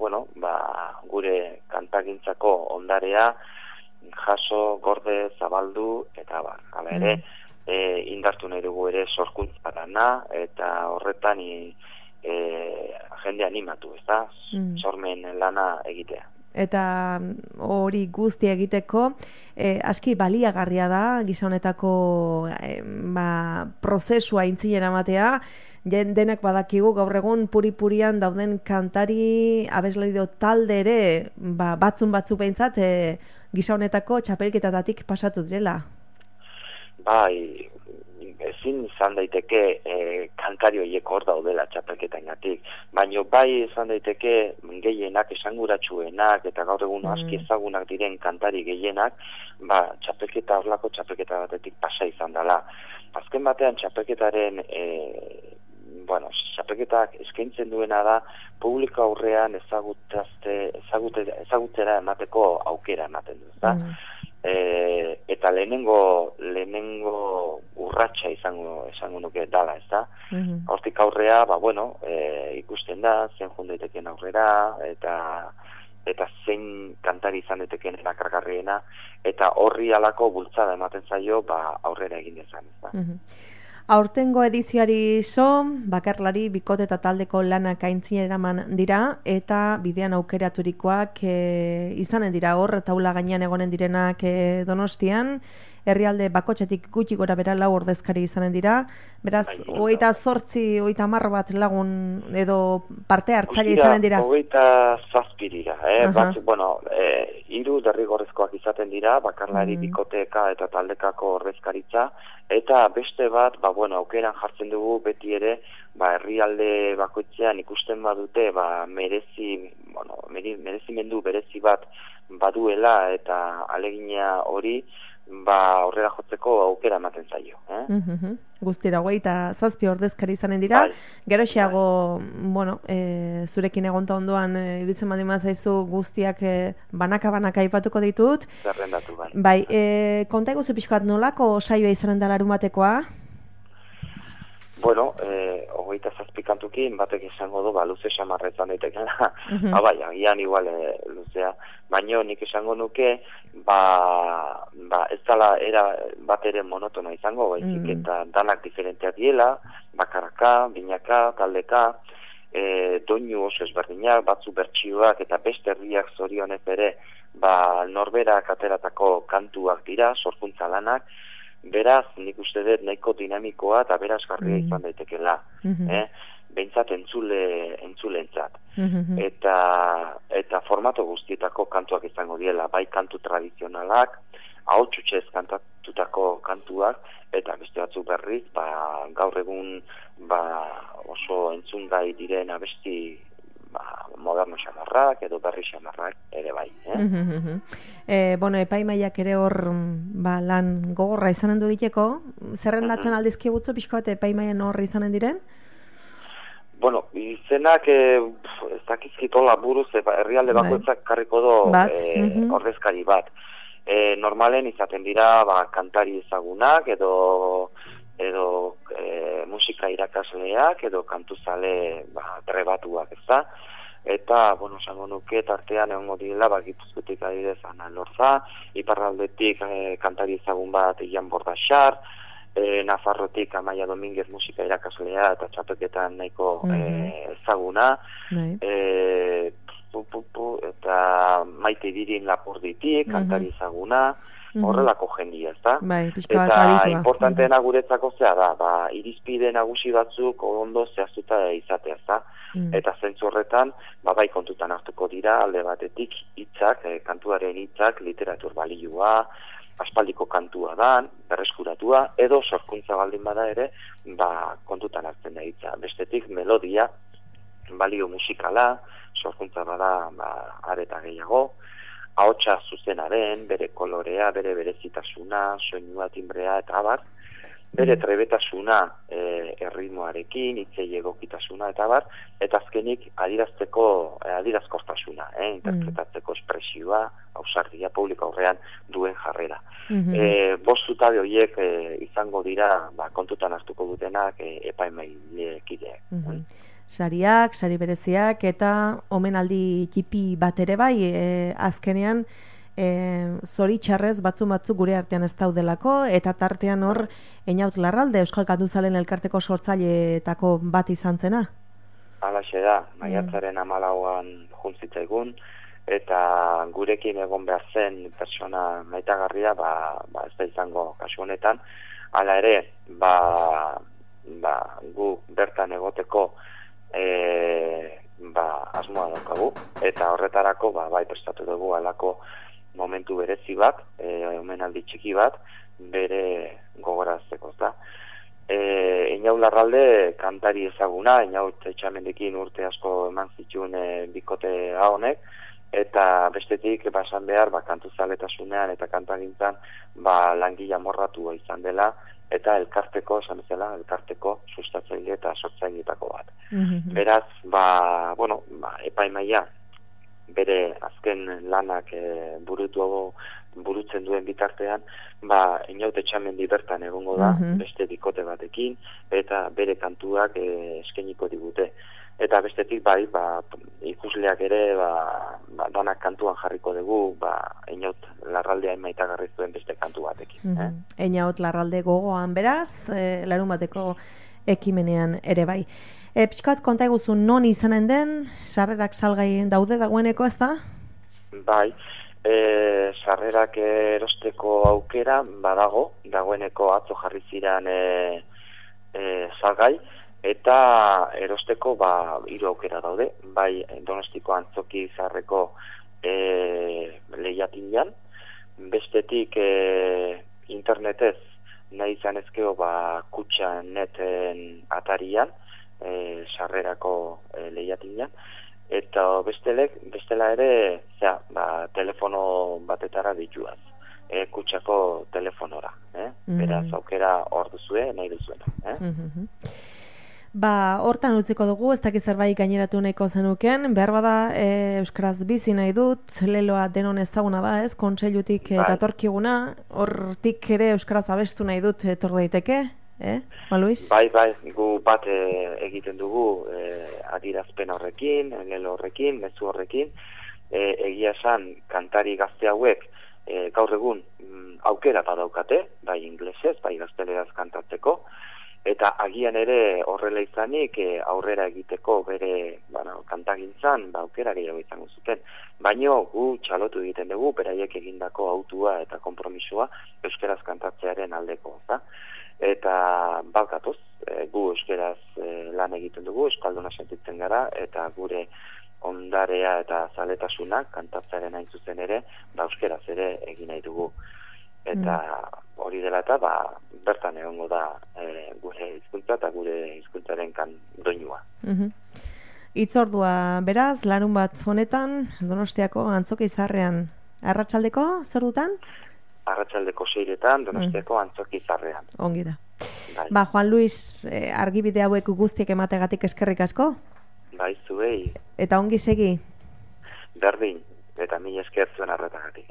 gure kantagintzako ondarea jaso, gorde, zabaldu eta hala ere indartu nahi dugu ere sorkuntzarana eta horretan jende animatu, ezta? Sormen lana egitea. Eta hori guztia egiteko, aski baliagarria da, gisa honetako prozesua intzinera ematea, denak badakigu gaur egun puri-purian dauden kantari abeslari talde ere, batzu behintzat, gisa honetako txapelketatatik pasatu direla. Bai, ezin izan daiteke kantari horiek hor daudela txapelketaingatik, baina bai izan daiteke gehienak, esanguratsuenak eta gaur egun aski ezagunak diren kantari gehienak, txapelketa horlako txapelketa batetik pasa izan dela. Azken batean txapelketaren txapelketak eskaintzen duena da publiko aurrean ezagutzera emateko aukera ematen du, ezta? Eta lehenengo urratsa izango nuke dala, ezta? Hortik aurrea, ikusten da, zen joan daiteken aurrera, eta zein kantari izan daiteken erakargarriena, eta horri alako bultzada ematen zaio, aurrera egin dezan, ezta? Aurtengo edizioari bakarlari, bikote eta taldeko lanak aintzina eraman dira eta bidean aukeraturikoak izanen dira hor, taula gainean egonen direnak Donostian, herrialde bakotxetik gutxi gora bera 4 ordezkari izanen dira, beraz, 28, 30 bat lagun edo parte hartzaile izanen dira. 27 dira, batzuk, 3 derrigorrezkoak izaten dira, bakarlari, bikoteka eta taldekako ordezkaritza, eta beste bat, aukeran jartzen dugu beti ere, herrialde bakoitzean ikusten badute, merezimendu berezi bat baduela eta alegina hori, aurrera jotzeko aukera ematen zaio. Guztira, 27 ordezkari izanen dira, geroxeago, zurekin egonta ondoan, idutzen baldin zaizu guztiak banaka aipatuko ditut. Zerrendatu, bai. Konta eguzu pixkoat nolako saioa izanen da larumatekoa? 27 kantukin batek izango du, luze samarra izan daitekela, agian igual luzea, baina nik esango nuke, ez dala era bat ere monotona izango, baizik eta danak diferenteak diela, bakaraka, binaka, taldeka, doinu oso ezberdinak, batzu bertsioak eta beste herriak zorionez ere, norberak ateratako kantuak dira, sorkuntza lanak, beraz, nik uste dut nahiko dinamikoa eta berazgarria izan daitekela. Behintzat entzuleentzat. Eta formato guztietako kantuak izango diela, bai kantu tradizionalak, ahotsutxez kantatutako kantuak, eta beste batzuk berriz, gaur egun oso entzungai diren abesti moderno xamarrak edo berri xamarrak ere bai. Epaimaiak ere hor lan gogorra izanen du egiteko, zerrendatzen aldizkigutzu pixko bat epaimaien horri izanen diren? Izenak ez dakizkitola buruz, herrialde bakoitzak karriko do ordezkari bat. Normalen izaten dira kantari ezagunak edo musika irakasleak edo kantuzale trebatuak, ez da? Eta, esango nuke, tartean egongo direla, Gipuzkoetik adibidez Ana Elorza, iparraldetik kantari ezagun bat Ian Bordaxar, Nafarrotik Amaia Dominguez musika irakaslea eta txapeketan nahiko ezaguna, eta Maite Dirin Lapurditik, kantari ezaguna, horrelako jendia, ez da? Eta importanteena guretzako zea da, irizpide nagusi batzuk ondo zehaztuta izatea, ez da? Eta zentzu horretan, bai kontutan hartuko dira, alde batetik hitzak, kantuaren hitzak, literatur balioa, aspaldiko kantua da, berreskuratua, edo sorkuntza baldin bada ere, kontutan hartzen da hitza. Bestetik, melodia, balio musikala, sorkuntza bada, areta gehiago, ahotsa zuzenaren, bere kolorea, bere berezitasuna, soinua, timbrea eta abar, bere trebetasuna erritmoarekin, hitzei egokitasuna eta abar, eta azkenik adirazkortasuna, interpretatzeko espresioa, ausardia, publiko aurrean duen jarrera. Bost zutabe horiek izango dira kontutan hartuko dutenak epaimailekideak. Sariak, sari bereziak eta omenaldi txipi bat ere bai, azkenean zoritxarrez batzu gure artean ez daudelako, eta tartean hor Einaut Larralde, Euskal Kantuzalen elkarteko sortzaileetako bat izan zena? Halaxe da, maiatzaren 14an juntzitzaigun, eta gurekin egon behar zen persona maitagarria, ez da izango kasu honetan, hala ere, gu bertan egoteko asmoa daukagu, eta horretarako bai prestatu dugu halako momentu berezi bat, omenaldi txiki bat, bere gogorazteko, da. Einaut Larralde kantari ezaguna, Einaut Etxamendekin urte asko eman zituen bikote honek, eta bestetik esan behar kantuzaletasuna eta kantagintzan langile amorratua izan dela, eta elkarteko sustatzaile eta sortzaileetako bat. Beraz, epaimaia bere azken lanak burutzen duen bitartean, Einaut Etxamendi bertan egongo da, beste bikote batekin, eta bere kantuak eskainiko digute. Eta bestetik ikusleak ere danak kantuan jarriko dugu Einaut Larraldea maitagarri zuen beste kantu batekin. Einaut Larralde gogoan beraz, larunbateko ekimenean ere bai. Pixkat konta eguzu non izanen den, sarrerak salgai daude dagoeneko, ez da? Bai, sarrerak erosteko aukera dagoeneko atzo jarri ziren salgai, eta erosteko 3 aukera daude, bai Donostiko Antzoki Zaharreko lehiatinan, bestetik internetez nahi izan ezkeo kutxa neten atarian, sarrerako lehiatinan, eta bestela ere telefono batetara dituaz, kutxako telefonora, beraz aukera hor duzue, nahi duzuena. Hortan utziko dugu, ez dakiz zerbait gaineratu nahiko zenuken, behar bada euskaraz bizi nahi dut, leloa denon ezaguna da, ez? Kontseilutik datorkiguna, hortik ere euskaraz abestu nahi dut etor daiteke, Luis? Bai, gu bat egiten dugu adierazpen horrekin, lelo horrekin, mezu horrekin, egia esan kantari gazte hauek gaur egun aukera badaukate, bai inglesez, bai gazteleraz kantatzeko, eta agian ere horrela izanik aurrera egiteko bere kantagintzan aukera gehiago izango zuten. Baino gu txalotu egiten dugu beraiek egindako autua eta konpromisoa euskaraz kantatzearen aldeko, da? Eta gatoz, gu euskaraz lan egiten dugu, euskalduna sentitzen gara, eta gure ondarea eta zaletasunak kantatzearen hain zuzen ere, euskeraz ere egin nahi dugu. Eta hori dela eta bertan egongo da gure hizkuntza eta gure hizkuntzaren doinua. Itzordua beraz, larun bat honetan, Donostiako Antzoki Zarrean. Arratsaldeko, zer dutan? Arratsaldeko 6etan, Donostiako Antzoki Zarrean. Ongi da. Juan Luis, argibide hauek guztiek emategatik eskerrik asko? Bai, zuei. Eta ongi segi? Berdin, eta mila esker zuen arretagatik,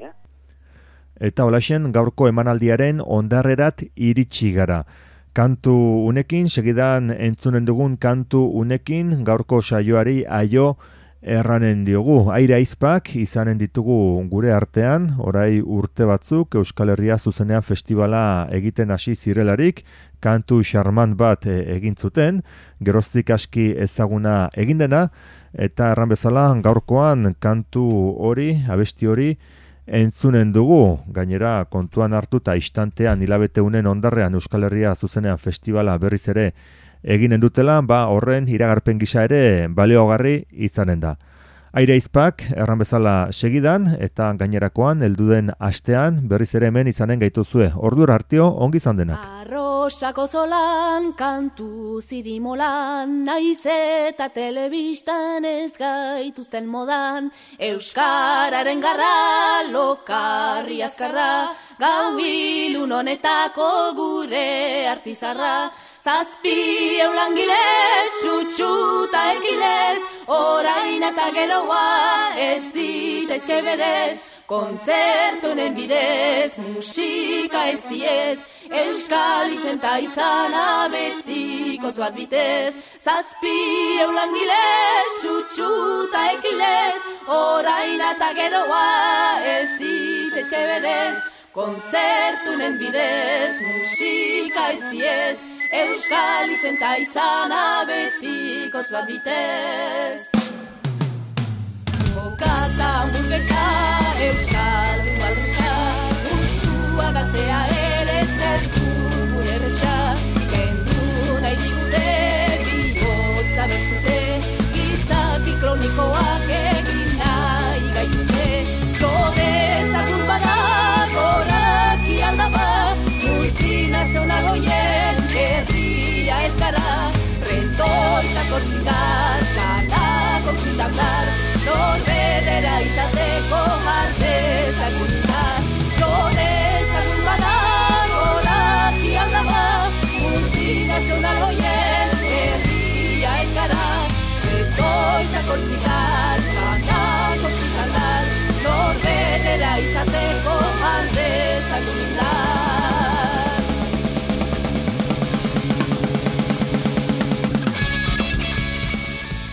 Eta holaxen gaurko emanaldiaren ondarrerat iritsi gara. Kantu unekin, segidan entzunen dugun kantu unekin, gaurko saioari aio erranen diogu. Aire aizpak izanen ditugu gure artean, orai urte batzuk Euskal Herria zuzenean festivala egiten hasi zirelarik, kantu xarman bat egin zuten, geroztik aski ezaguna egin dena, eta erran bezala gaurkoan kantu hori, abesti hori, entzunen dugu, gainera kontuan hartu eta istantean hilabete unen ondarrean Euskal Herria zuzenean festivala berriz ere eginen dutela, horren iragarpen gisa ere baliogarri izanen da. Aire aizpak, erran bezala segidan, eta gainerakoan, helduden astean, berriz ere hemen izanen gaituzue. Ordura hartio, ongi izan denak. Arrosako zolan, kantu zirimolan, naiz eta telebistan ez gaituzten modan, Euskararen garra, lokarri azkarra, gau ilun honetako gure artizarra, Zazpi eulangilez, txutxuta ekilez, orain eta geroa ez ditaizke berez, kontzertunen bidez, musika ez diez, Euskal izenta izana betiko bat bitez. Zazpi eulangilez, txutxuta ekilez, orain eta geroa ez ditaizke berez, kontzertunen bidez, musika ez diez, Euskal izenta izana betiko bat bitez.